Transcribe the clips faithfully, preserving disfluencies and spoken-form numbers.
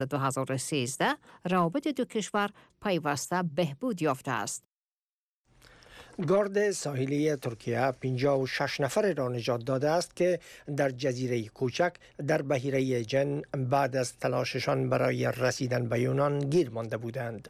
دو هزار و سیزده روابط دو کشور پیوسته بهبود یافته است. گارد ساحلی ترکیه پنجاه و شش نفر را نجات داده است که در جزیره کوچک در بحیره جن بعد از تلاششان برای رسیدن به یونان گیر مانده بودند.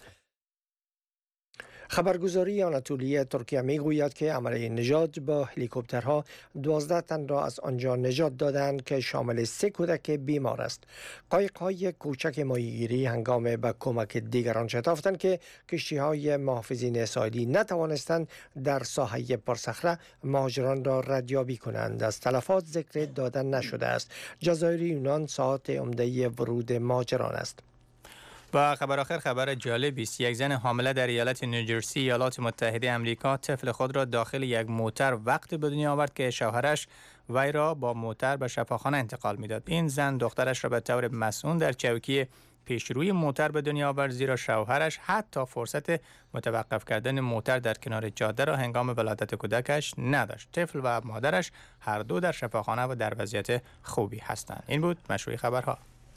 خبرگزاری آناتولی ترکیه می گوید که عملیه نجات با هلیکوپترها دوازده تن را از آنجا نجات دادند که شامل سه کودک بیمار است. قایق‌های کوچک ماهیگیری هنگام به کمک دیگران شتافتند که کشتی‌های محافظین ساحلی نتوانستند در ساحه پرصخره مهاجران را ردیابی کنند. از تلفات ذکر داده نشده است. جزایر یونان ساعت عمده ورود مهاجران است. و خبر آخر خبر جالبی است. یک زن حامله در ایالت نیوجرسی ایالات متحده آمریکا طفل خود را داخل یک موتر وقت به دنیا آورد که شوهرش وی را با موتر به شفاخانه انتقال میداد. این زن دخترش را به طور مسئول در چوکی پیشروی موتر به دنیا آورد، زیرا شوهرش حتی فرصت متوقف کردن موتر در کنار جاده را هنگام ولادت کودکش نداشت. طفل و مادرش هر دو در شفاخانه و در وضعیت خوبی هستند. این بود مشروع خبرها.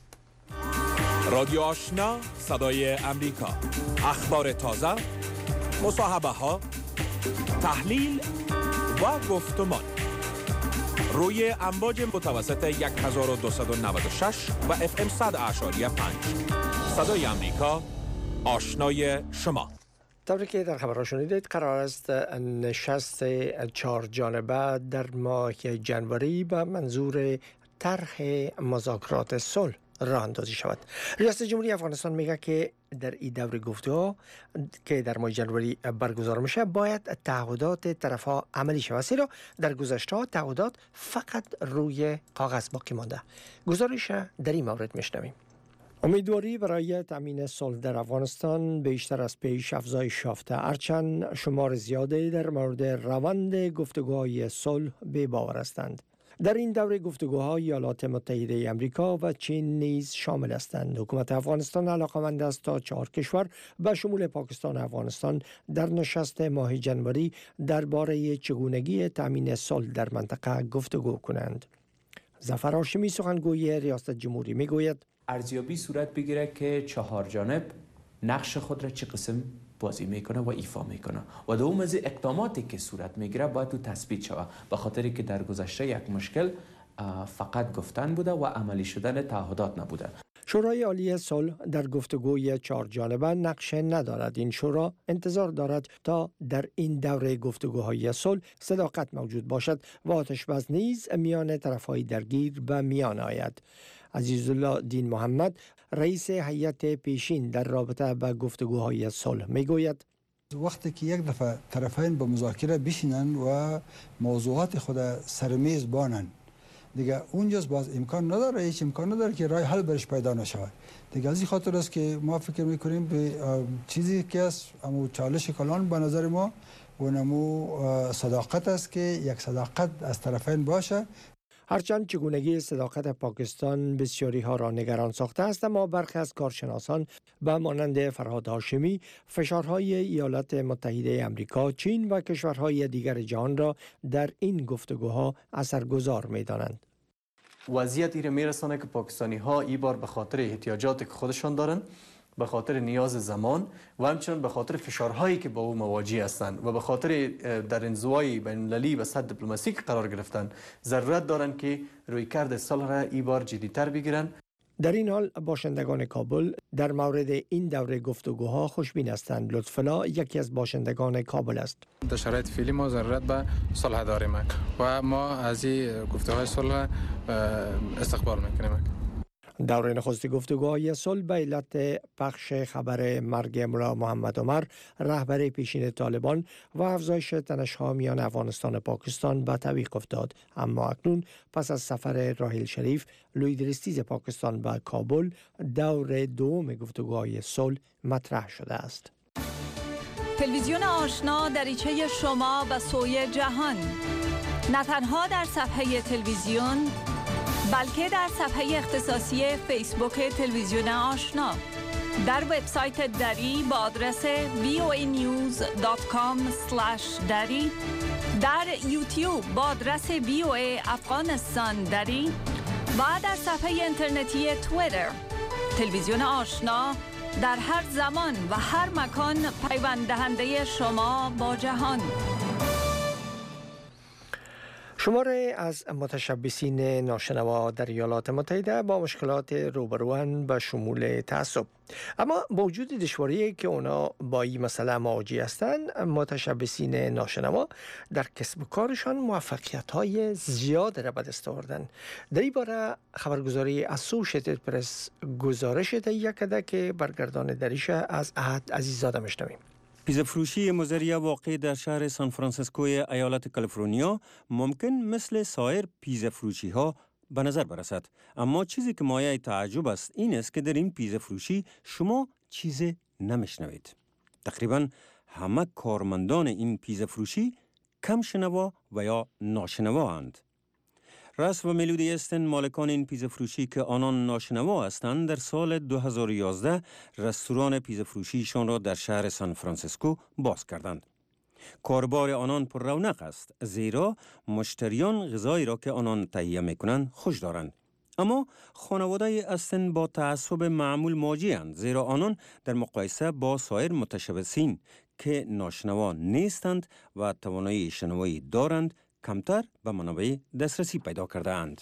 رادیو آشنا، صدای امریکا، اخبار تازه، مصاحبه ها، تحلیل و گفتمان روی امواج متوسط صد و دویست و نود و شش و اف ام صد اعشاری پنج. صدای امریکا، آشنای شما. طوری که در خبرها شنیدید، قرار است نشست چهار جانبه در ماه جنوری به منظور طرح مذاکرات صلح راه اندازی شود. ریاست جمهوری افغانستان میگه که در این دور گفتگو که در ماه جنوری برگزار میشه باید تعهدات طرفها عملی شود، زیرا در گذشته تعهدات فقط روی کاغذ باقی مانده. گزارش در این مورد میشنویم. امیدواری برای تامین صلح در افغانستان بیشتر از پیش افزایش یافته، هرچند شمار زیادی در مورد روند گفتگوهای صلح بی باور هستند. در این دوره گفتگوها ایالات متحده آمریکا و چین نیز شامل هستند. حکومت افغانستان علاقمند است تا چهار کشور به شمول پاکستان و افغانستان در نشست ماه جنوری درباره چگونگی تامین صلح در منطقه گفتگو کنند. ظفر هاشمی سخنگوی ریاست جمهوری میگوید ارزیابی صورت بگیره که چهار جانب نقش خود را چه قسم بازی میکنه و ایفا میکنه و دوم از اقداماتی که صورت میگیره باید تو تثبیت شود، به خاطری که در گذشته یک مشکل فقط گفتن بوده و عملی شدن تعهدات نبوده. شورای عالی صلح در گفتگوی چهار جانبه نقش ندارد. این شورا انتظار دارد تا در این دوره گفتگوهای صلح صداقت موجود باشد و آتش‌بس نیز میان طرفهای درگیر به میان آید. عزیزالله دین محمد رئیس هیئت پیشین در رابطه با گفتگوهای صلح میگوید وقتی که یک دفعه طرفین به مذاکره بشینن و موضوعات خود سر میز بانن، دیگه اونجاست باز امکان نداره، هیچ امکان نداره که راه حل برش پیدا نشود. دیگه از این خاطر است که ما فکر میکنیم به چیزی که است اما چالش کلان به نظر ما و نمو صداقت است که یک صداقت از طرفین باشه. هرچند چگونگی صداقت پاکستان بسیاری ها را نگران ساخته است، اما برخی از کارشناسان به مانند فرهاد هاشمی فشارهای ایالات متحده آمریکا، چین و کشورهای دیگر جهان را در این گفتگوها اثرگذار می‌دانند. وضعیت ایره میرسانه که پاکستانی ها این بار به خاطر احتیاجاتی که خودشان دارن، به خاطر نیاز زمان و همچنین به خاطر فشارهایی که با او مواجه هستند و به خاطر در انزوای بین‌المللی و سطح دیپلماتیک قرار گرفتن ضرورت دارند که رویکرد صلح را این بار جدی‌تر بگیرن. در این حال باشندگان کابل در مورد این دوره گفتگوها خوشبین هستند. لطف‌الله یکی از باشندگان کابل است. در شرایط فعلی ما ضرورت به صلح داریم و ما از این گفتگوهای صلح استقبال میکنیم. دوره نخست گفتگوهای صلح به علت پخش خبر مرگ ملا محمد عمر رهبر پیشین طالبان و افزایش تنش‌ها میان افغانستان و پاکستان به تعویق افتاد، اما اکنون پس از سفر راحیل شریف لویدرستیز پاکستان به کابل دور دوم گفتگوهای صلح مطرح شده است. تلویزیون آشنا دریچه شما به سوی جهان، نه تنها در صفحه تلویزیون بلکه در صفحه اختصاصی فیسبوک تلویزیون آشنا، در وبسایت دری با آدرس وی او ای نیوز دات کام اسلش دری، در یوتیوب با آدرس وی او ای افغانستان دری و در صفحه اینترنتی توییتر تلویزیون آشنا در هر زمان و هر مکان پیوند دهنده شما با جهان. شماره از متشبثین ناشنوا در ایالات متحده با مشکلات روبروان به شمول تعصب، اما با وجود دشواری که اونا با این مسئله مواجه هستند، متشبثین ناشنوا در کسب و کارشان موفقیت های زیاد را به دست آوردند. در این باره خبرگزاری اسوشیتد پرس گزارش تهیه کرده که برگردان دریش از احد عزیزاده میشنویم. پیزا فروشی مزریا واقع در شهر سان فرانسیسکوی ایالت کالیفرنیا ممکن مثل سایر پیزا فروشی ها به نظر برسد، اما چیزی که مایه تعجب است این است که در این پیزا فروشی شما چیز نمیشنوید. تقریبا همه کارمندان این پیزا فروشی کم شنوا و یا ناشنوا اند. راس و ملودی استن مالکان این پیزا فروشی که آنان ناشنوا هستند در سال دو هزار و یازده رستوران پیزا فروشیشان را در شهر سان فرانسیسکو باز کردند. کاربار آنان پر رونق است، زیرا مشتریان غذایی را که آنان تهیه میکنند خوش دارند. اما خانواده استن با تعصب معمول مواجه‌اند، زیرا آنان در مقایسه با سایر متشبثین که ناشنوا نیستند و توانایی شنوایی دارند کمتر به منابع دسترسی پیدا کرده اند.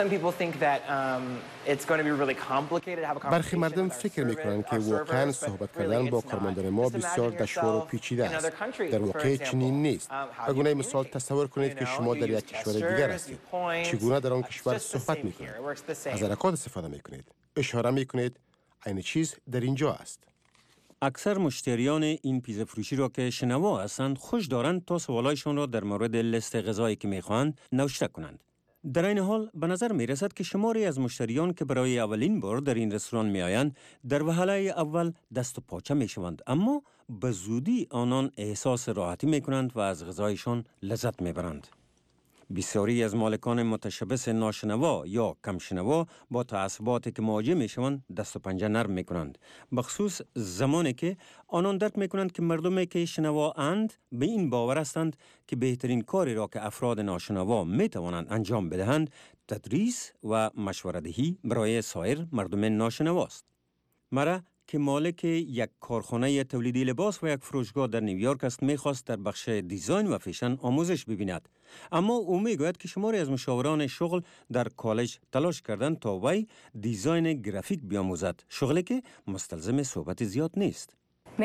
برخی مردم فکر میکنند که واقعا صحبت کردن با کارمندان ما بسیار دشوار و پیچیده است. در واقع چنین نیست. به گونه مثال تصور کنید که شما در یک کشور دیگر هستید. چگونه در آن کشور صحبت میکنید؟ از حرکات استفاده میکنید. اشاره میکنید. عین چیز در اینجا است. اکثر مشتریان این پیزا فروشی را که شنوا هستند خوش دارند تا سوالایشان را در مورد لیست غذایی که میخواهند نوشته کنند. در این حال به نظر می رسد که شماری از مشتریان که برای اولین بار در این رستوران می آیند در وهله اول دست و پاچه می شوند، اما به زودی آنان احساس راحتی می کنند و از غذایشان لذت می برند. بسیاری از مالکان متشبث ناشنوا یا کمشنوا با تعصباتی که مواجه می شوند دست و پنجه نرم می کنند، بخصوص زمانی که آنان درک می کنند که مردمی که شنوا اند به این باور هستند که بهترین کاری را که افراد ناشنوا می توانند انجام بدهند تدریس و مشوره‌دهی برای سایر مردم ناشنواست. مرا که مالک یک کارخانه تولیدی لباس و یک فروشگاه در نیویورک است میخواست در بخش دیزاین و فیشن آموزش ببیند، اما او میگوید که شماری از مشاوران شغل در کالج تلاش کردند تا وی دیزاین گرافیک بیاموزد، شغلی که مستلزم صحبت زیاد نیست.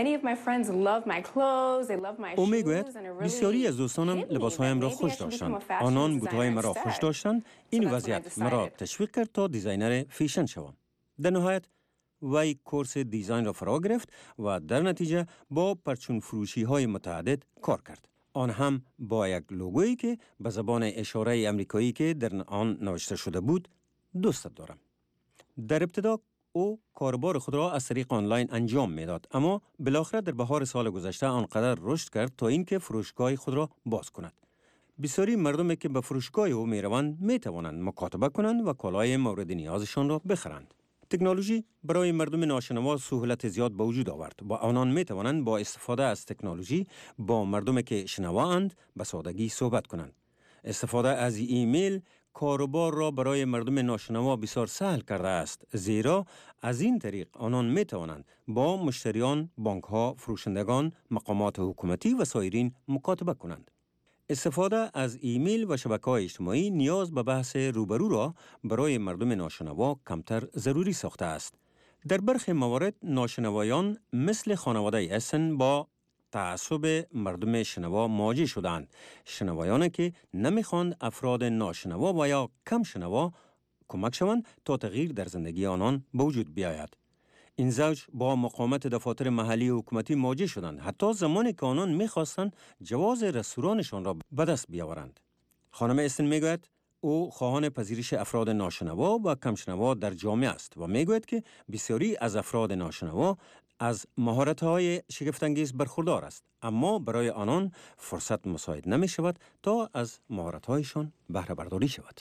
او میگوید بسیاری از دوستانم لباسهایم را خوش داشتند، آنان بوتهای مرا خوش داشتند. این وضعیت مرا تشویق کرد تا دیزاینر فیشن شوم. در نهایت وی کورس دیزاین را فرا گرفت و در نتیجه با پرچون فروشی های متعدد کار کرد، آن هم با یک لوگویی که به زبان اشاره امریکایی که در آن نوشته شده بود دوست دارم. در ابتدا او کاربار خود را از طریق آنلاین انجام میداد، اما بالاخره در بهار سال گذشته آنقدر رشد کرد تا اینکه فروشگاه خود را باز کند. بسیاری مردمی که به فروشگاه او میروند میتوانند مکاتبه کنند و کالای مورد نیازشان را بخرند. تکنولوژی برای مردم ناشنوا سهولت زیاد به وجود آورد و آنان می توانند با استفاده از تکنولوژی با مردمی که شنوااند به سادگی صحبت کنند. استفاده از ایمیل کاروبار را برای مردم ناشنوا بسیار سهل کرده است، زیرا از این طریق آنان می توانند با مشتریان، بانک ها، فروشندگان، مقامات حکومتی و سایرین مکاتبه کنند. استفاده از ایمیل و شبکه‌های اجتماعی نیاز به بحث روبرو را برای مردم ناشنوا کمتر ضروری ساخته است. در برخی موارد ناشنوایان مثل خانواده اسن با تعصب مردم شنوا مواجه شدند. شنوایان که نمیخواند افراد ناشنوا و یا کم شنوا کمک شوند تا تغییر در زندگی آنان به وجود بیاید. این زوج با مقاومت دفاتر محلی حکومتی مواجه شدند، حتی زمانی که آنان می‌خواستند جواز رستورانشان را به دست بیاورند. خانم استن میگوید او خواهان پذیرش افراد ناشنوا و کمشنوا در جامعه است و میگوید که بسیاری از افراد ناشنوا از مهارت‌های شگفت‌انگیز برخوردار است، اما برای آنان فرصت مساعد نمی شود تا از مهارت‌هایشان بهره برداری شود.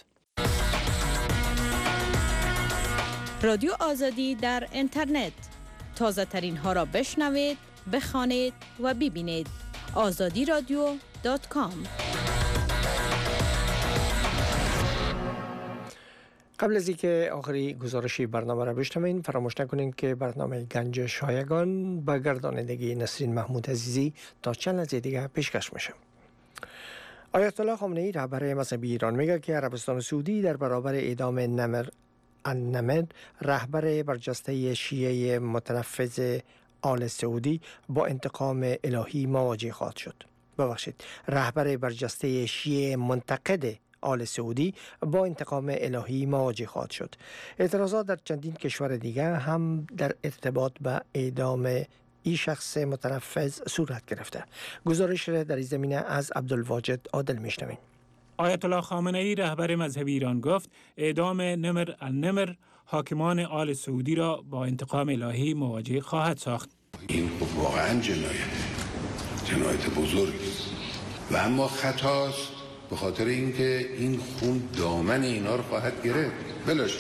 رادیو آزادی در اینترنت، تازه ترین ها را بشنوید، بخوانید و ببینید. آزادی رادیو دات کام. قبل از اینکه آخری گزارشی برنامه را بشنوین، فراموش نکنین که برنامه گنج شایگان با گردانندگی نسرین محمود عزیزی تا چند لحظه دیگه پیشکش میشه. آیت الله خامنه‌ای رهبر مذهبی ایران میگه که عربستان سعودی در برابر اعدام نمر النمر رهبر برجسته شیعه متنفذ آل سعودی با انتقام الهی مواجه خواهد شد. ببخشید، رهبر برجسته شیعه منتقد آل سعودی با انتقام الهی مواجه خواهد شد. اعتراضات در چندین کشور دیگر هم در ارتباط به اعدام این شخص متنفذ صورت گرفته. گزارش را در این زمینه از عبدالواجد عادل میشنویم. آیت الله خامنه‌ای رهبر مذهبی ایران گفت اعدام نمر النمر حاکمان آل سعودی را با انتقام الهی مواجه خواهد ساخت. این واقعا جنایت جنایت بزرگی است و اما خطاست به خاطر اینکه این خون دامن اینا رو خواهد گرفت. بلاش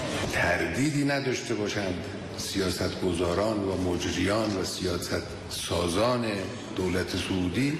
تردیدی نداشته باشند سیاستگزاران و مجریان و سیاست سازان دولت سعودی،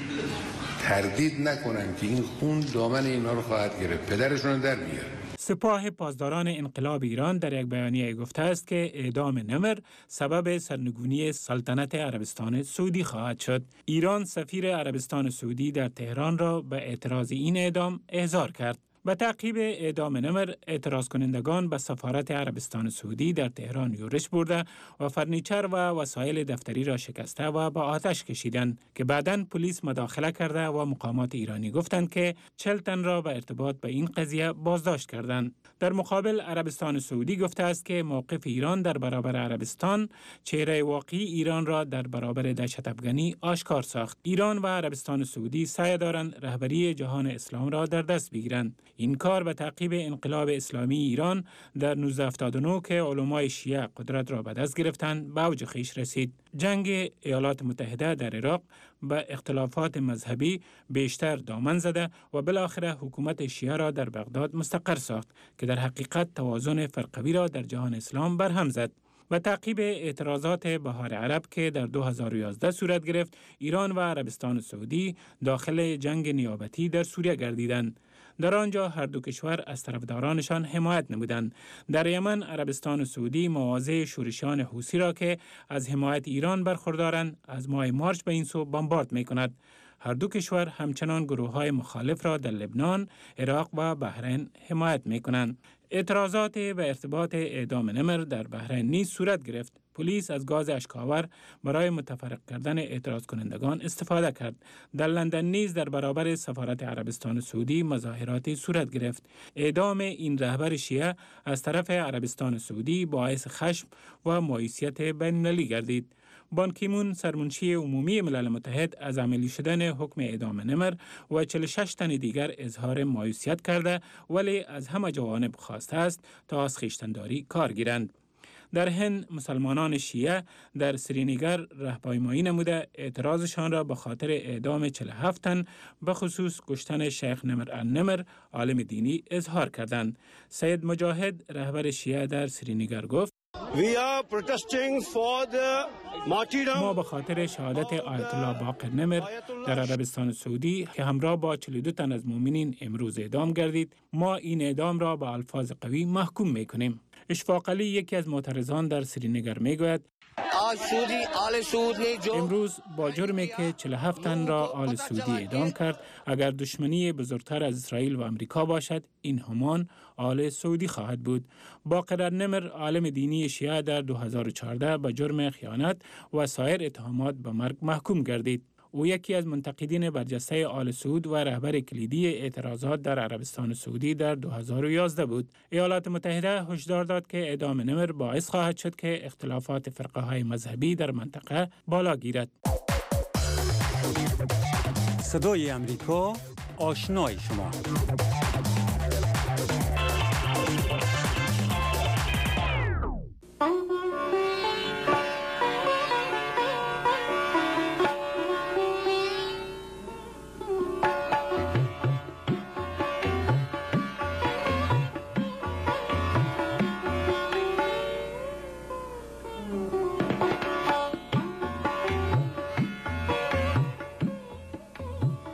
تردید نکنند که این خون دامن اینا رو خواهد گرفت، پدرشون رو در میاره. سپاه پاسداران انقلاب ایران در یک بیانیه گفته است که اعدام نمر سبب سرنگونی سلطنت عربستان سعودی خواهد شد. ایران سفیر عربستان سعودی در تهران را به اعتراض این اعدام احضار کرد. به تعقیب اعدام نمر، اعتراض کنندگان به سفارت عربستان سعودی در تهران یورش برده و فرنیچر و وسایل دفتری را شکسته و به آتش کشیدند که بعداً پلیس مداخله کرده و مقامات ایرانی گفتند که چهل تن را به ارتباط به این قضیه بازداشت کردند. در مقابل عربستان سعودی گفته است که موقف ایران در برابر عربستان چهره واقعی ایران را در برابر دهشت افغانی آشکار ساخت. ایران و عربستان سعودی سعی دارند رهبری جهان اسلام را در دست بگیرند. این کار به تعقیب انقلاب اسلامی ایران در نوزده هفتاد و نه که علمای شیعه قدرت را به دست گرفتند به اوج خویش رسید. جنگ ایالات متحده در عراق به اختلافات مذهبی بیشتر دامن زده و بالاخره حکومت شیعه را در بغداد مستقر ساخت که در حقیقت توازن فرقوی را در جهان اسلام برهم زد. و تعقیب اعتراضات بهار عرب که در دو هزار و یازده صورت گرفت، ایران و عربستان سعودی داخل جنگ نیابتی در سوریه گردیدند. در آنجا هر دو کشور از طرفدارانشان حمایت نمودند. در یمن عربستان سعودی مواضع شورشیان حوثی را که از حمایت ایران برخوردارند از ماه مارچ به این سو بمبارد می‌کند. هر دو کشور همچنان گروه‌های مخالف را در لبنان، عراق و بحرین حمایت می‌کنند. اعتراضات به ارتباط اعدام نمر در بحرین نیز صورت گرفت. پلیس از گاز اشک‌آور برای متفرق کردن اعتراض کنندگان استفاده کرد. در لندن نیز در برابر سفارت عربستان سعودی مظاهراتی صورت گرفت. اعدام این رهبر شیعه از طرف عربستان سعودی باعث خشم و مایوسیت بین‌المللی گردید. بان کی مون سرمنشی عمومی ملل متحد از عملی شدن حکم اعدام نمر و چهل و شش تن دیگر اظهار مایوسیت کرده، ولی از همه جوانب خواسته است تا از خویشتن‌داری کار گیرند. در هند مسلمانان شیعه در سرینگر راهپیمایی نموده اعتراضشان را به خاطر اعدام چهل و هفت تن به خصوص کشتن شیخ نمر النمر عالم دینی اظهار کردند. سید مجاهد رهبر شیعه در سرینگر گفت ما به خاطر شهادت آیت الله باقر نمر در عربستان سعودی که همراه با چهل و دو تن از مؤمنین امروز اعدام گردید، ما این اعدام را با الفاظ قوی محکوم میکنیم. اشفاق علی یکی از معترضان در سرینگر میگوید امروز با جرمی که چهل و هفت تن را آل سعودی اعدام کرد، اگر دشمنی بزرگتر از اسرائیل و امریکا باشد، این همان آل سعودی خواهد بود. باقر النمر عالم دینی شیعه در دو هزار و چهارده به جرم خیانت و سایر اتهامات به مرگ محکوم گردید. او یکی از منتقدین برجسته آل سعود و رهبر کلیدی اعتراضات در عربستان سعودی در دو هزار و یازده بود. ایالات متحده هشدار داد که اعدام نمر باعث خواهد شد که اختلافات فرقه های مذهبی در منطقه بالا گیرد. صدای امریکا، آشنای شما.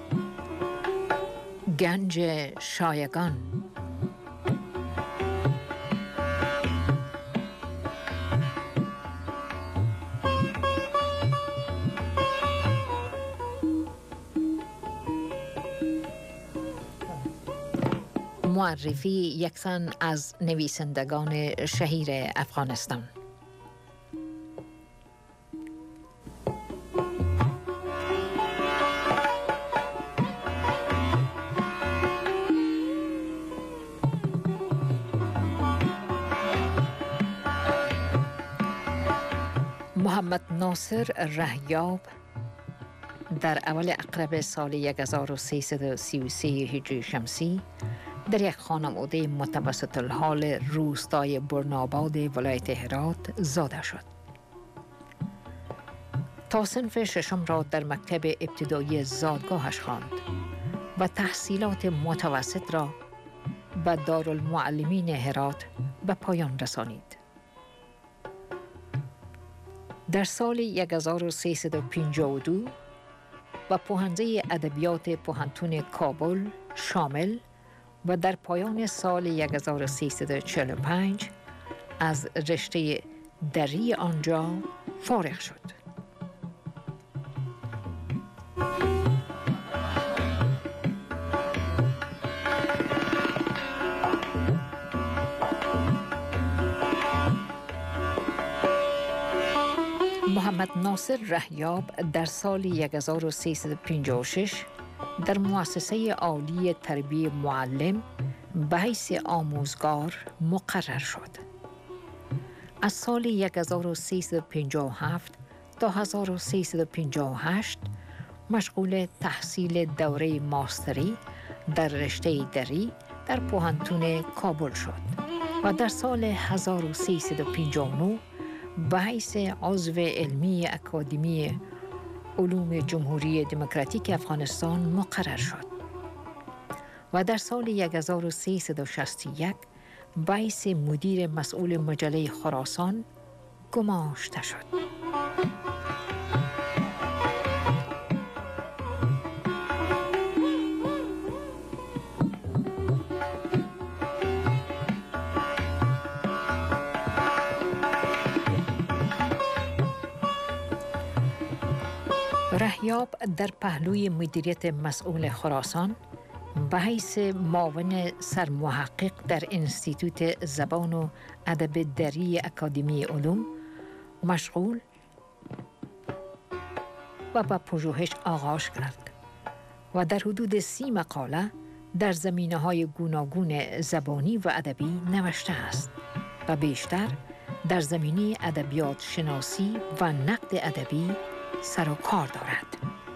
گنج شایگان. معرفی یک زن از نویسندگان شهیر افغانستان. محمد ناصر رهیاب در اول اقرب سال هزار و سیصد و سی و سه هجری شمسی در یک خانواده متوسط الحال روستای برناباد ولایت هرات زاده شد. تا صنف ششم را در مکتب ابتدایی زادگاهش خواند و تحصیلات متوسط را به دارالمعلمین هرات به پایان رسانید. در سال هزار و سیصد و پنجاه و دو و پوهنده ادبیات پوهنتون کابل شامل و در پایان سال هزار و سیصد و چهل و پنج از رشته دری آنجا فارغ شد. محمد ناصر رهیاب در سال هزار و سیصد و پنجاه و شش در مؤسسه عالی تربیت معلم به حیث آموزگار مقرر شد. از سال هزار و سیصد و پنجاه و هفت تا هزار و سیصد و پنجاه و هشت مشغول تحصیل دوره ماستری در رشته دری در پوهنتون کابل شد و در سال هزار و سیصد و پنجاه و نه به حیث عضو علمی اکادمی علوم جمهوری دموکراتیک افغانستان مقرر شد و در سال هزار و سیصد و شصت و یک به حیث مدیر مسئول مجله خراسان گماشته شد. رهیاب در پهلوی مدیریت مسئول خراسان به حیث معاون سرمحقق در انستیتوت زبان و ادب دری اکادمی علوم مشغول و به پژوهش آغاز کرد و در حدود سی مقاله در زمینه‌های گوناگون زبانی و ادبی نوشته است و بیشتر در زمینه ادبیات شناسی و نقد ادبی سر و کار دارد.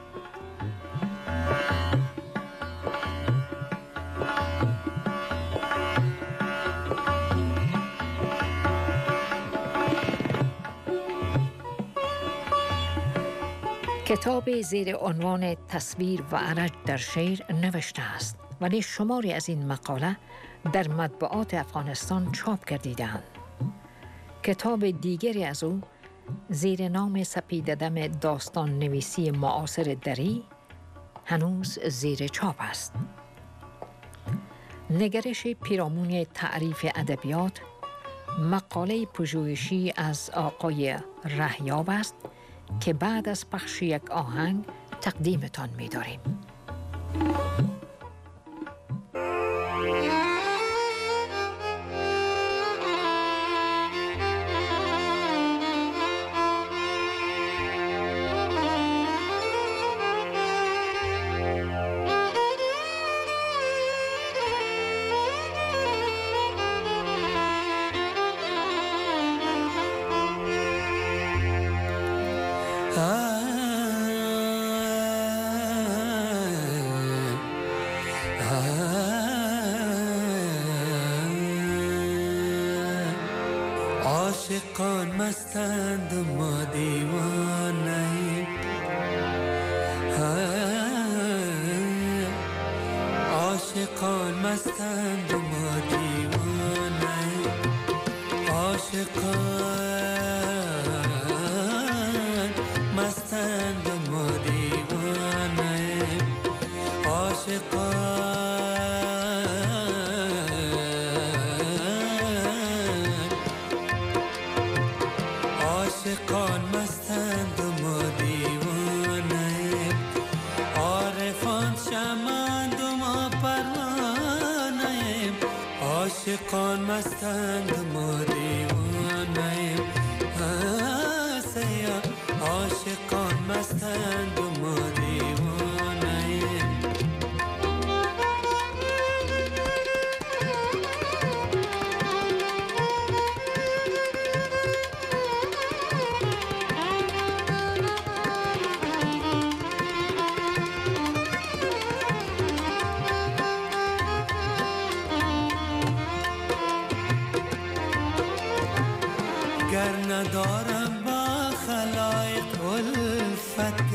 کتاب زیر عنوان تصویر و عرج در شعر نوشته است ولی شماری از این مقاله در مطبوعات افغانستان چاپ گردیده‌اند. کتاب دیگری از او زیر نام سپیددم داستان نویسی معاصر دری هنوز زیر چاپ است. نگرش پیرامون تعریف ادبیات مقاله پژوهشی از آقای رهیاب است که بعد از پخش یک آهنگ تقدیمتان می‌داریم. عاشقان مستند ما دیوانه عاشقان مستند ما دیوانه عاشقان مستند ما دیوانه عاشقان عاشقان مستند ما دیوانه عارفان شمند ما پروانه عاشقان مستند ما دیوانه‌ایم سیا عاشقان مستند ما دیوانه‌ایم گر ندارم با خلایق الفت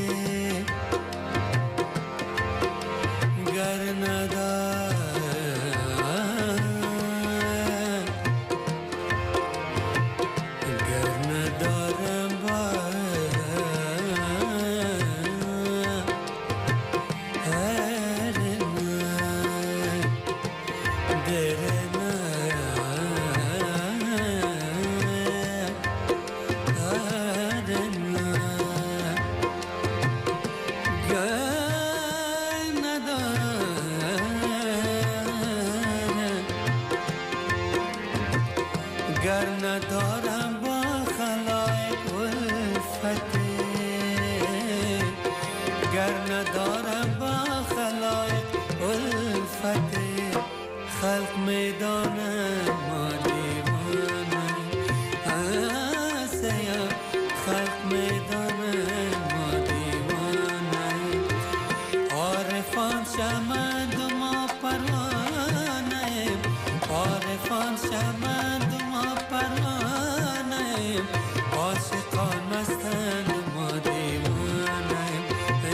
گر ندارم گر ندارم با گر ندارم با خلایق الفت گر ندارم با خلایق الفت خلق میدانم ما دیوانه سیا خلق میدانم ما دیوانه عارفان شمند ما پروانه عارفان شمند پروانه‌ایم عاشقان مستند ما دیوانه‌ایم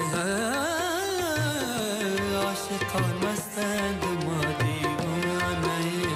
عاشقان مستند ما دیوانه‌ایم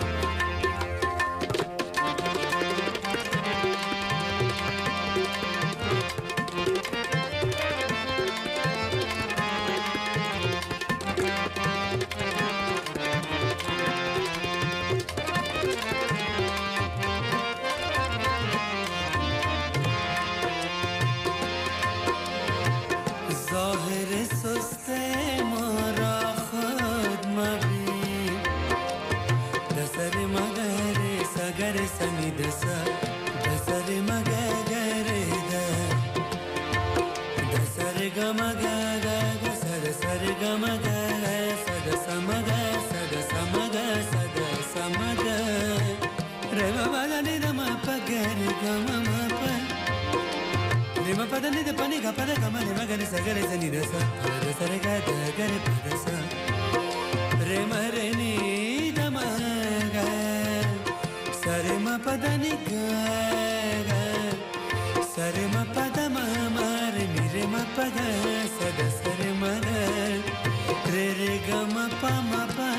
ظاهر سست ما را خود مبین دسر مگر سگر سمید سر دسر مگر دسر گمگر دسر سر گمگر سد سمگر سد سمگر سد سمگر روا بلانی رما پگر گمما پر Rima pada ni de pani ga pada kama rima ga ni sa ga re sa ni de sa re sa re ga da ga re pa da sa re ma re ni da ma ga sa re ma pada ni ga ga sa re ma pada ma ma re ni re ma pa ga sa da sa re ma ga re re ga ma pa ma pa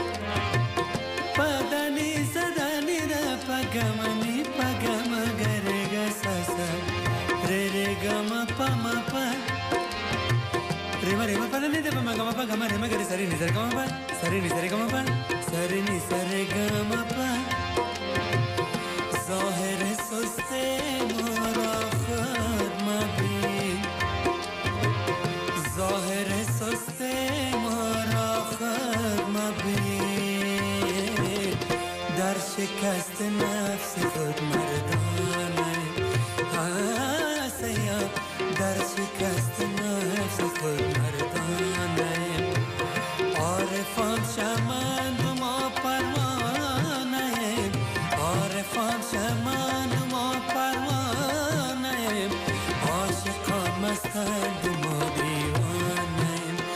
pada ni sa da ni da pa ga ma ni pa ga ma ga re ga sa sa re re ga ma pa ma pa re ma re ma pa ni de pa ma ga ma pa ga ma re ma ga re sa re ni sa re ga ma pa sa re ni sa re ga ma pa sa re ni sa re ga ma pa ظاهر سست ما را خود مبین ظاهر سست ما را خود مبین در شکست نفس خود مردانه در شکست نفس خود مردانه عارفان شمند ما پروانه عارفان شمند ما پروانه عاشقان مستند ما دیوانه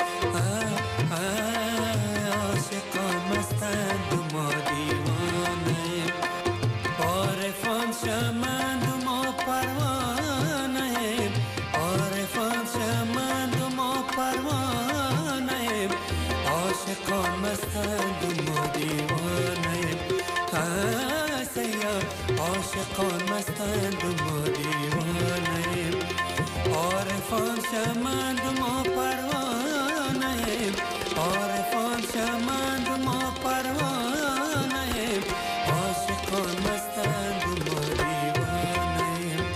عاشقان مستند ما دیوانه عارفان شمند ما پروانه عارفان شمند ما پروانه عاشقان مستند ما دیوانه سیا عاشقان مستند ما دیوانه عارفان شمند ما پروانه عارفان شمند ما پروانه عاشقان مستند ما دیوانه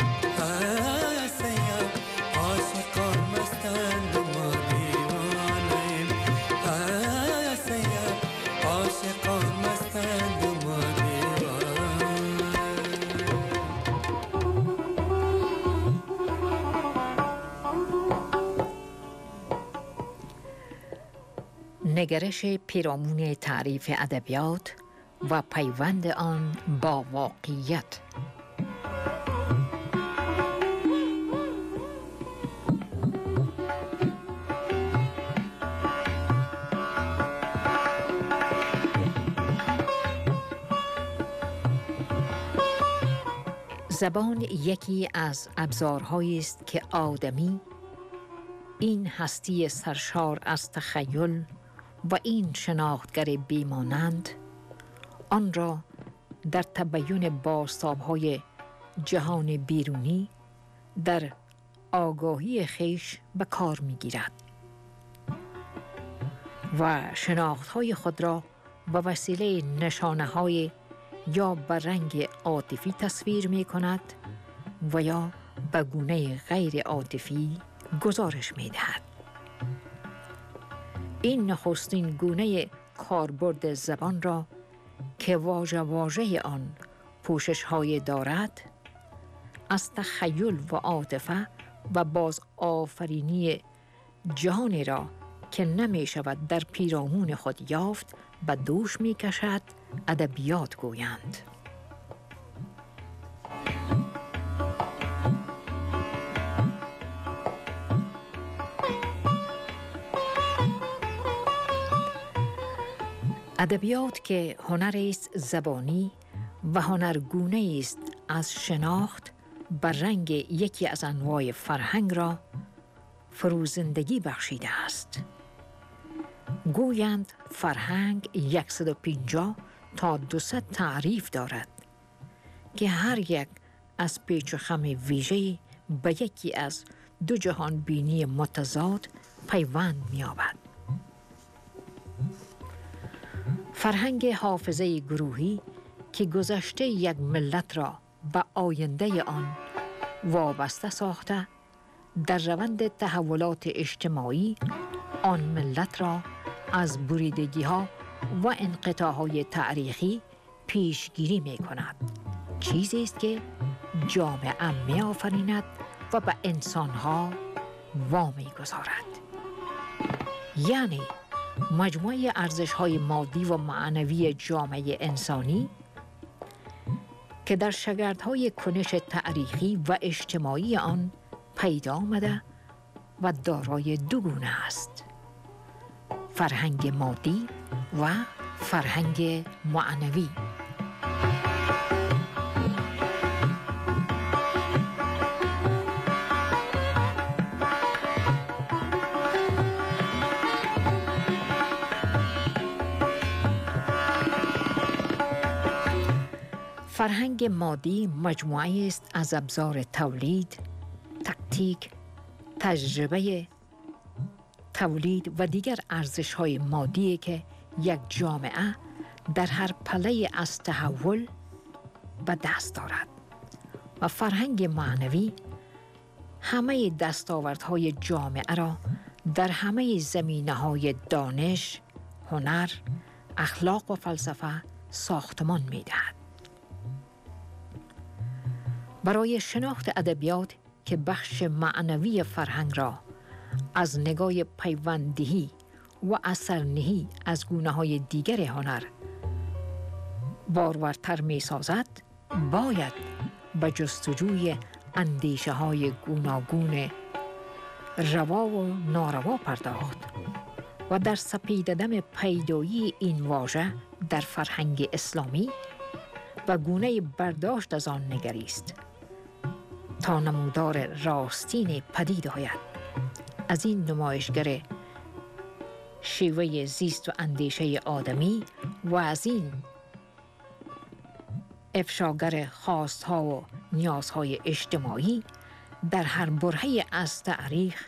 سیا عاشقان مستند ما دیوانه سیا عاشقان مستند نگرش پیرامون تعریف ادبیات و پیوند آن با واقعیت. زبان یکی از ابزارهایی است که آدمی، این هستی سرشار از تخیل و این شناختگر بیمانند، آن را در تبیین بازتاب‌های جهان بیرونی در آگاهی خیش به کار می‌گیرد و شناخت‌های خود را به وسیله نشانه‌های یا به رنگ عاطفی تصویر می‌کند و یا به گونه غیر عاطفی گزارش می‌دهد. این نخستین گونه کاربرد زبان را که واژه واژه آن پوشش‌های دارد، از تخیل و عاطفه و باز آفرینی جهانی را که نمی شود در پیرامون خود یافت به دوش می کشد ادبیات گویند. ادبیات که هنر است زبانی و هنرگونه است از شناخت بر رنگ یکی از انواع فرهنگ را فروزندگی بخشیده است. گویند فرهنگ صد و پنجاه تا دویست تعریف دارد که هر یک از پیچ و خم ویژه‌ای به یکی از دو جهان بینی متضاد پیوند می‌یابد. فرهنگ حافظه گروهی که گذشته یک ملت را به آینده آن وابسته ساخته، در روند تحولات اجتماعی آن ملت را از بریدگی ها و انقطاع های تاریخی پیشگیری می کند. چیزی است که جامعه می آفریند و به انسان ها وامی گذارد. یعنی مجموعه ارزش های مادی و معنوی جامعه انسانی که در شگردهای کنش تاریخی و اجتماعی آن پیدا آمده و دارای دو گونه است: فرهنگ مادی و فرهنگ معنوی. فرهنگ مادی مجموعه است از ابزار تولید، تکتیک، تجربه تولید و دیگر ارزش‌های مادی که یک جامعه در هر پله از تحول به دست دارد. و فرهنگ معنوی همه دستاوردهای جامعه را در همه زمینه‌های دانش، هنر، اخلاق و فلسفه ساختمان می‌دهد. برای شناخت ادبیات که بخش معنوی فرهنگ را از نگاه پیونددهی و اثرنهی از گونه‌های دیگر هنر بارورتر می‌سازد، باید به جستجوی اندیشه‌های گوناگون روا و ناروا پرداخت و در سپیددم پیدایی این واژه در فرهنگ اسلامی و گونه برداشت از آن نگریست تا نمودار راستین پدید آید. از این نمایشگر شیوه زیست و اندیشه آدمی و از این افشاگر خواستها و نیازهای اجتماعی در هر برهه از تاریخ،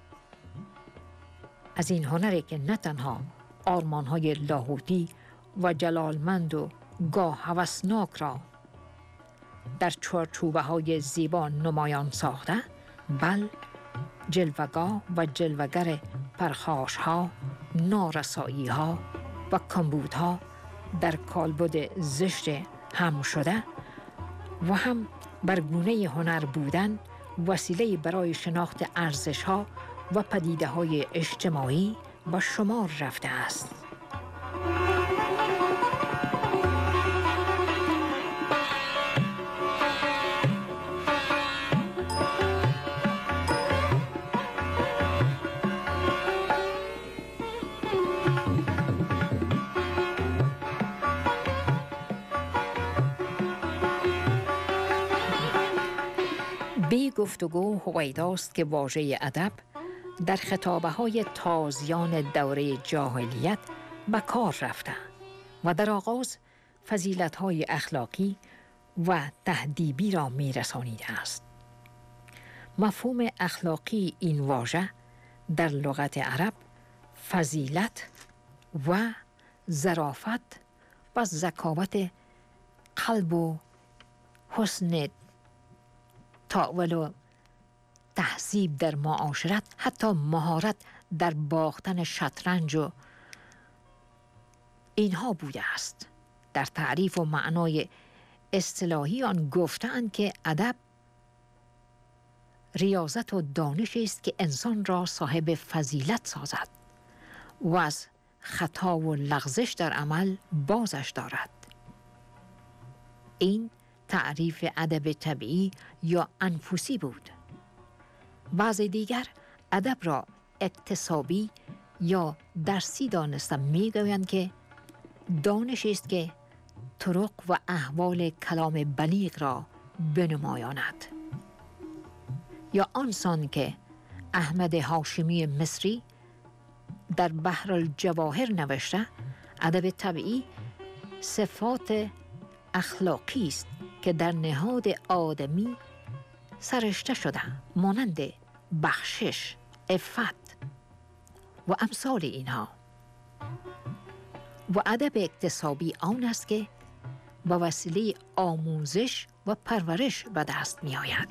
از این هنری که نه تنها آرمانهای لاهوتی و جلالمند و گاه هوسناک را در چارچوبه های زیبا نمایان ساخته، بل جلوگاه و جلوگر پرخاش ها، نارسایی ها و کمبود ها در کالبد زشت هم شده و هم بر گونه هنر بودن وسیله برای شناخت ارزش ها و پدیده های اجتماعی به شمار رفته است. بی گفتگو هویداست که واژه ادب در خطابه های تازیان دوره جاهلیت به کار رفته و در آغاز فضیلت های اخلاقی و تهذیبی را می رسانیده است. مفهوم اخلاقی این واژه در لغت عرب فضیلت و ظرافت و ذکاوت قلب و حسن تأول و تهذیب در معاشرت، حتی مهارت در باختن شطرنج و اینها بوده است. در تعریف و معنای اصطلاحی آن گفتند که ادب ریاضت و دانش است که انسان را صاحب فضیلت سازد و از خطا و لغزش در عمل بازش دارد. این تعریف ادب طبیعی یا انفوسی بود. بعض دیگر ادب را اکتسابی یا درسی دانسته می‌گویند که دانش است که طرق و احوال کلام بلیغ را بنمایاند. یا آنسان که احمد هاشمی مصری در بحر الجواهر نوشته، ادب طبیعی صفات اخلاقی است که در نهاد آدمی سرشته شده، مانند بخشش، عفت و امثال اینها. و ادب اکتسابی آن است که با وسیله آموزش و پرورش به دست می آید.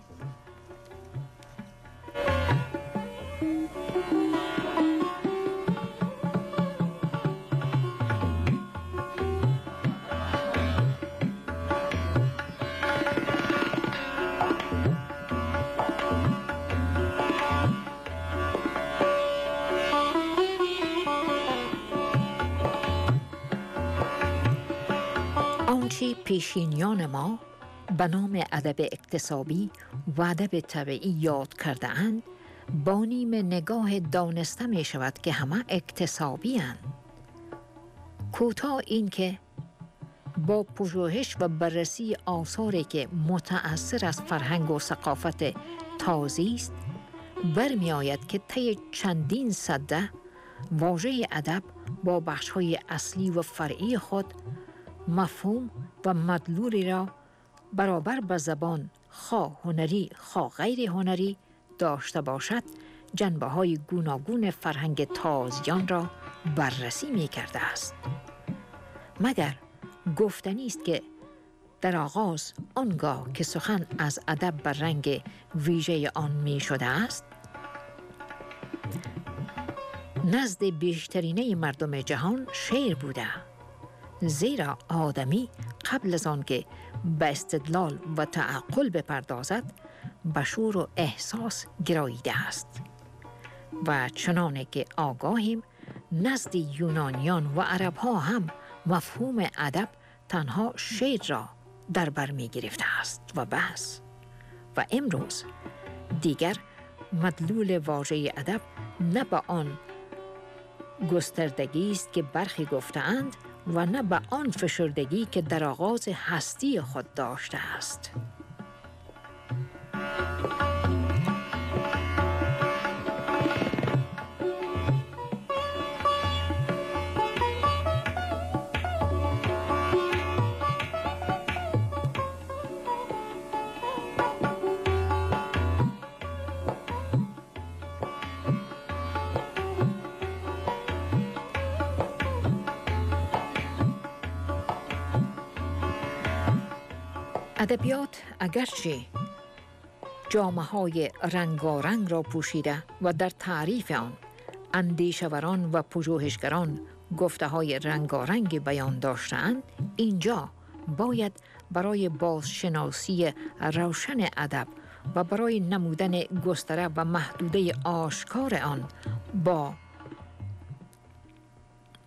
آنچه پیشینیان ما به نام ادب اکتسابی و ادب طبیعی یاد کرده اند، با نیم نگاه دانسته می شود که همه اکتسابی اند. کوتاه این که با پژوهش و بررسی آثاری که متأثر از فرهنگ و ثقافت تازی است، برمی آید که طی چندین سده واژه ادب با بخش‌های اصلی و فرعی خود مفهوم و مدلولی را برابر به زبان خواه هنری خواه غیر هنری داشته باشد، جنبه های گوناگون فرهنگ تازیان را بررسی می کرده است. مگر گفتنی است که در آغاز آنگاه که سخن از ادب بر رنگ ویژه آن می شده است، نزد بیشترینه مردم جهان شعر بوده، زیرا آدمی قبل از آن که به استدلال و تعقل بپردازد به شعور و احساس گراییده است. و چنانه که آگاهیم نزد یونانیان و عرب ها هم مفهوم ادب تنها شعر را در بر می گرفته است و بس. و امروز دیگر مدلول واژه ادب نه به آن گستردگی است که برخی گفته‌اند و نه به آن فشردگی که در آغاز هستی خود داشته است. ادبیات اگرچه جامه های رنگارنگ را پوشیده و در تعریف آن اندیشوران و پژوهشگران گفته های رنگارنگ بیان داشتند، اینجا باید برای بازشناسی روشن ادب و برای نمودن گستره و محدوده آشکار آن با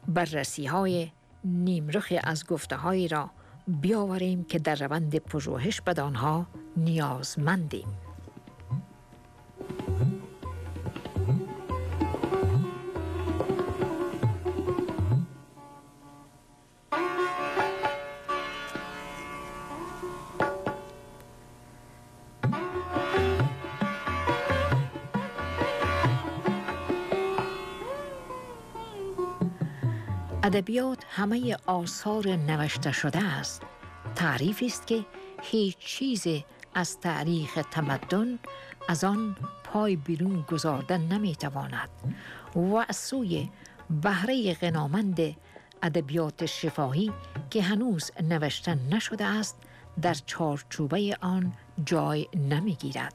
بررسی های نیمرخ از گفته هایی را بیاوریم که در روند پژوهش به آنها نیازمندیم. ادبیات همه آثار نوشته شده است. تعریفی است که هیچ چیز از تاریخ تمدن از آن پای بیرون گذاردن نمیتواند و از سوی بهره غنامند ادبیات شفاهی که هنوز نوشته نشده است در چارچوبه آن جای نمیگیرد.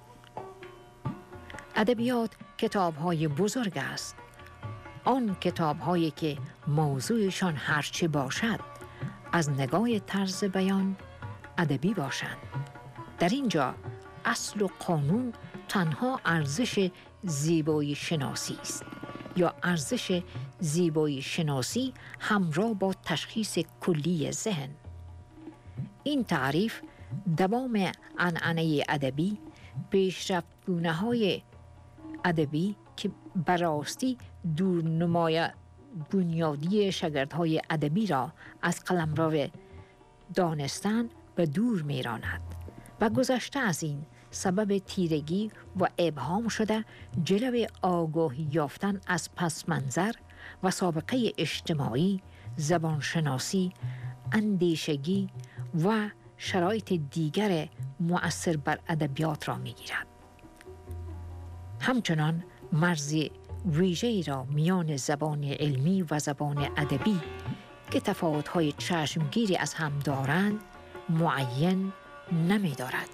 ادبیات کتاب‌های بزرگ است. آن کتاب‌هایی که موضوعشان هرچه باشد از نگاه طرز بیان ادبی باشند. در اینجا اصل و قانون تنها ارزش زیبایی شناسی است یا ارزش زیبایی شناسی همراه با تشخیص کلی ذهن. این تعریف دوام عنعنه ادبی، پیشرفت‌گونه‌های ادبی که براستی دورنمای بنیادی شاگردهای ادبی را از قلمرو دانستن به دور میراند و گذشته از این سبب تیرگی و ابهام شده جلو آگاهی یافتن از پس منظر و سابقه اجتماعی، زبانشناسی، اندیشگی و شرایط دیگر مؤثر بر ادبیات را میگیرد. همچنان مرز ویژه‌ای را میان زبان علمی و زبان ادبی که تفاوت‌های چشمگیری از هم دارند معین نمی‌دارد.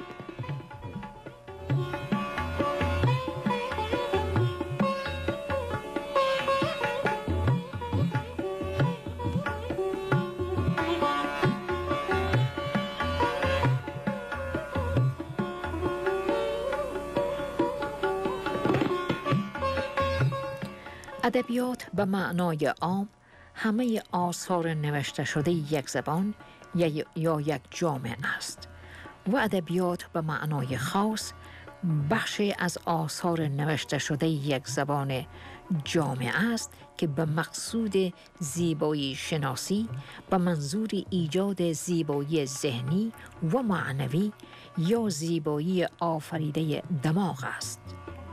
ادبیات به معنای عام همه آثار نوشته شده یک زبان یا, یا یک جامعه است و ادبیات به معنای خاص بخشی از آثار نوشته شده یک زبان جامعه است که به مقصود زیبایی شناسی به منظور ایجاد زیبایی ذهنی و معنوی یا زیبایی آفریده دماغ است.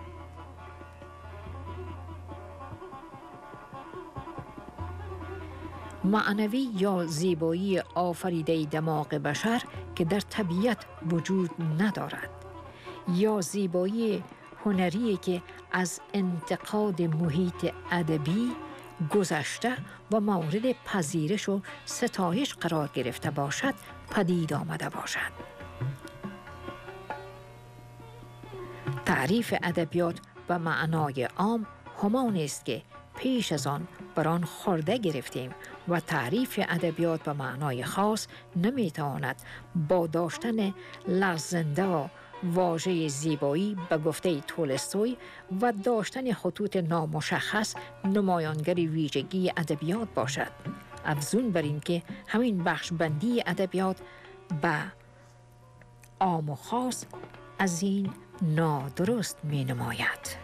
معنوی یا زیبایی آفریده دماغ بشر که در طبیعت وجود ندارد یا زیبایی هنری که از انتقاد محیط ادبی گذشته و مورد پذیرش و ستایش قرار گرفته باشد پدید آمده باشد. تعریف ادبیات به معنای عام همان است که پیش از آن بر آن خورده گرفتیم و تعریف ادبیات به معنای خاص نمیتواند با داشتن لغزنده و واژه زیبایی به گفته تولستوی و داشتن خطوط نامشخص نمایانگر ویژگی ادبیات باشد. افزون بر این که همین بخش بندی ادبیات به عام و خاص از این نادرست می نماید.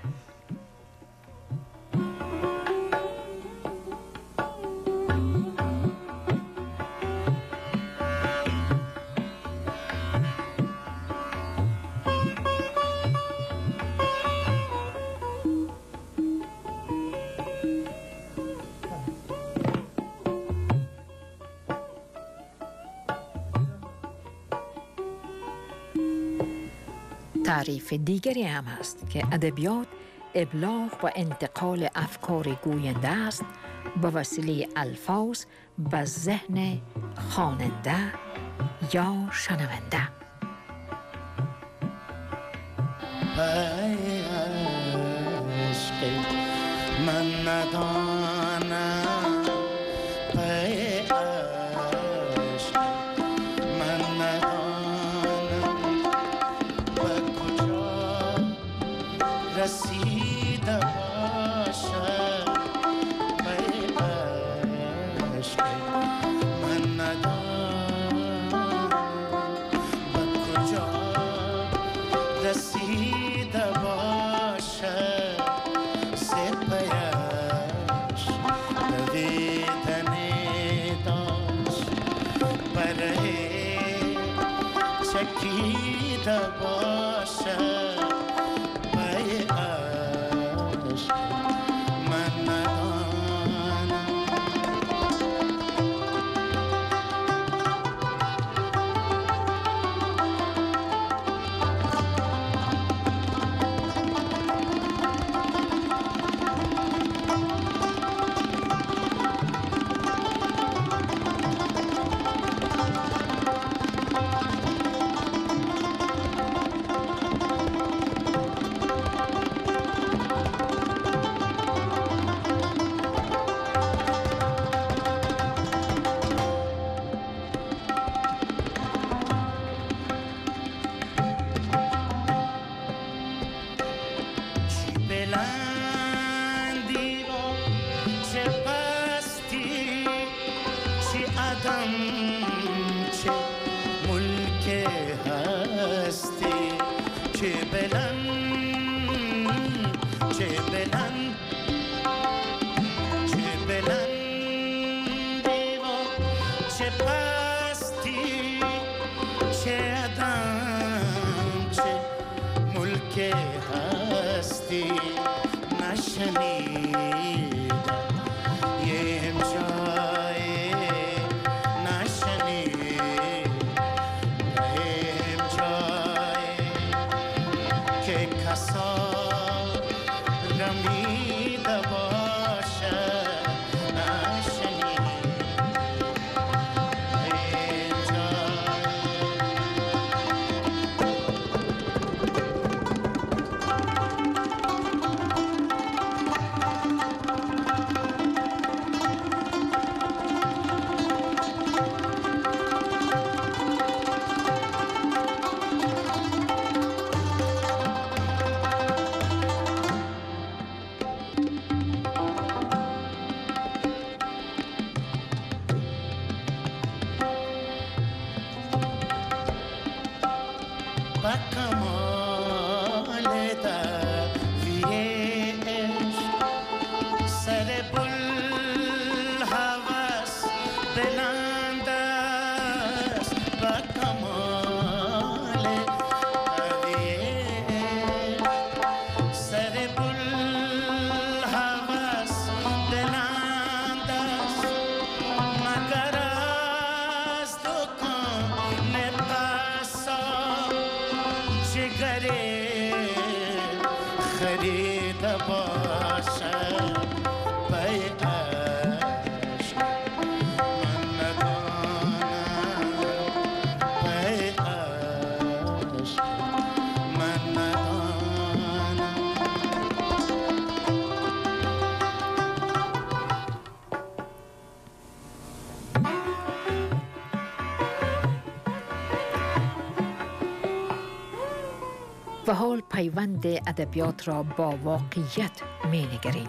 تعریف دیگری هم است که ادبیات ابلاغ و انتقال افکار گوینده است به وسیله الفاظ به ذهن خواننده یا شنونده. من ندانم رسیده باشد و حال پیوند ادبیات را با واقعیت می نگریم.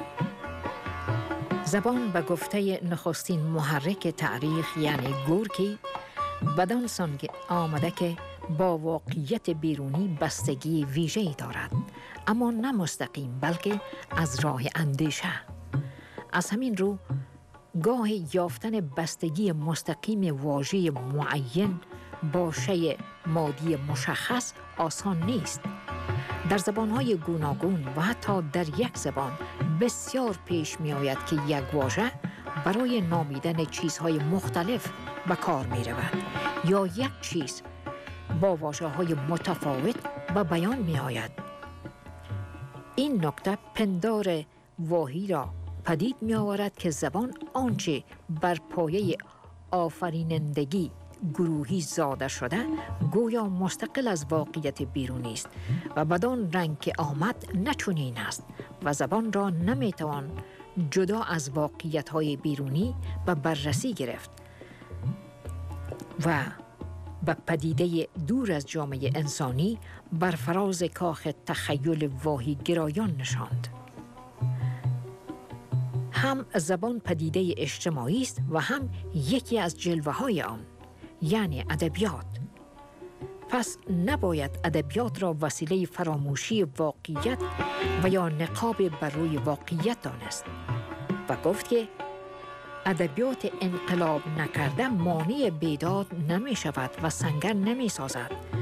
زبان به گفته نخستین محرک تاریخ یعنی گورکی بدان سان آمده که با واقعیت بیرونی بستگی ویژه‌ای دارد، اما نه مستقیم بلکه از راه اندیشه. از همین رو گاه یافتن بستگی مستقیم واژه معین با شیء مادی مشخص آسان نیست. در زبان‌های گوناگون و حتی در یک زبان بسیار پیش می آید که یک واژه برای نامیدن چیزهای مختلف به کار می رود یا یک چیز با واژه‌های متفاوت به بیان می آید. این نکته پندار واهی را پدید می آورد که زبان آنچه بر پایه آفرینندگی گروهی زاده شده گویا مستقل از واقعیت بیرونی است و بدان رنگ که آمد نچنین است و زبان را نمیتوان جدا از واقعیت‌های بیرونی به بررسی گرفت و به پدیده دور از جامعه انسانی بر فراز کاخ تخیل واهی گرایان نشاند. هم زبان پدیده اجتماعی است و هم یکی از جلوه‌های آن، یعنی ادبیات. پس نباید ادبیات را وسیله فراموشی واقعیت و یا نقاب بر روی واقعیت دانست و گفت که ادبیات انقلاب نکرده مانع بیداد نمی شود و سنگر نمی سازد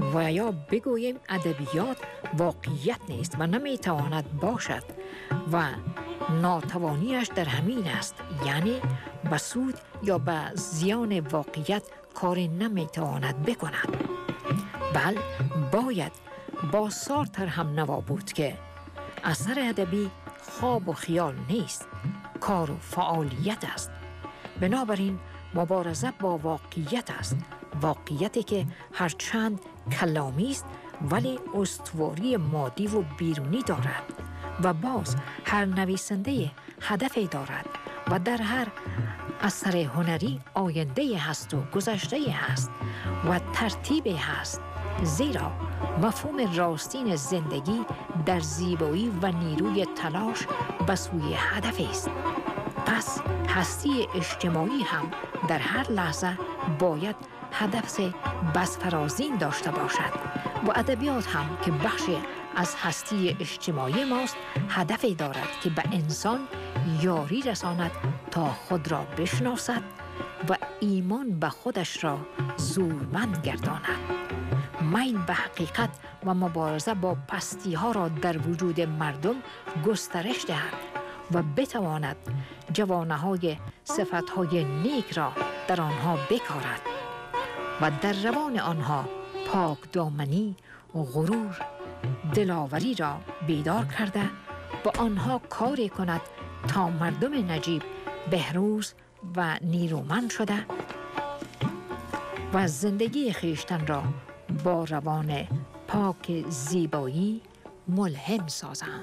و یا بگوییم ادبیات واقعیت نیست و نمیتواند باشد و ناتوانیش در همین است، یعنی به سود یا به زیان واقعیت کاری نمیتواند بکند. بل باید با سارتر هم نوا بود که اثر ادبی خواب و خیال نیست، کار و فعالیت است. بنابراین مبارزه با واقعیت است، واقعیتی که هرچند کلامی است ولی استواری مادی و بیرونی دارد و باز هر نویسنده هدفی دارد و در هر اثر هنری آینده هست و گذشته هست و ترتیبی هست، زیرا مفهوم راستین زندگی در زیبایی و نیروی تلاش به سوی هدف است. پس هستی اجتماعی هم در هر لحظه باید هدف بس فرازین داشته باشد و ادبیات هم که بخشی از هستی اجتماعی ماست هدفی دارد که به انسان یاری رساند تا خود را بشناسد و ایمان به خودش را زورمند گرداند. میل به حقیقت و مبارزه با پستی ها را در وجود مردم گسترش دهد و بتواند جوانه های صفت های نیک را در آنها بکارد و در روان آنها پاک دامنی و غرور دلاوری را بیدار کرده با آنها کاری کند تا مردم نجیب بهروز و نیرومند شده و زندگی خیشتن را با روان پاک زیبایی ملهم سازند.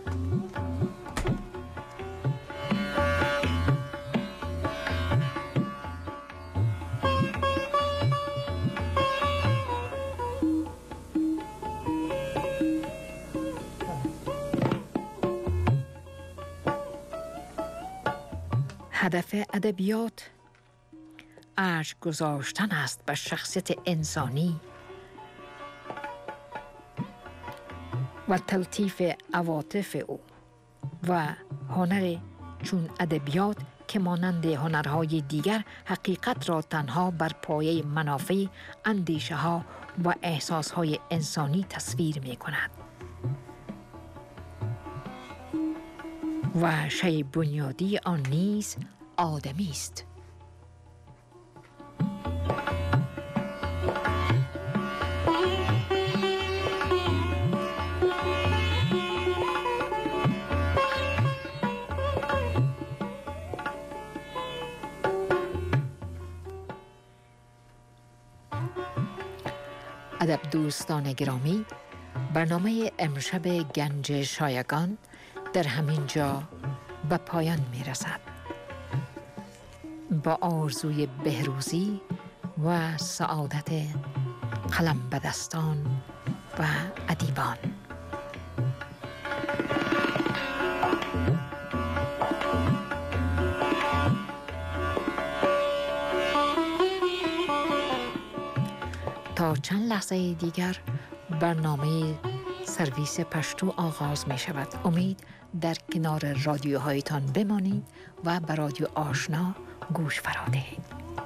هدف ادبیات ارج گذاشتن است به شخصیت انسانی و تلطیف عواطف او و هنر چون ادبیات که مانند هنرهای دیگر حقیقت را تنها بر پایه منافع اندیشه ها و احساس های انسانی تصویر می کند و شی بنیادی آن نیز آدمی است. ادب دوستان گرامی، برنامه امشب گنج شایگان در همین جا به پایان می رسد. با آرزوی بهروزی و سعادت قلم به دستان و ادیبان. تا چند لحظه دیگر برنامه سرویس پشتو آغاز می شود. امید در کنار رادیوهایتان بمانید و به رادیو آشنا گوش فرا دهید.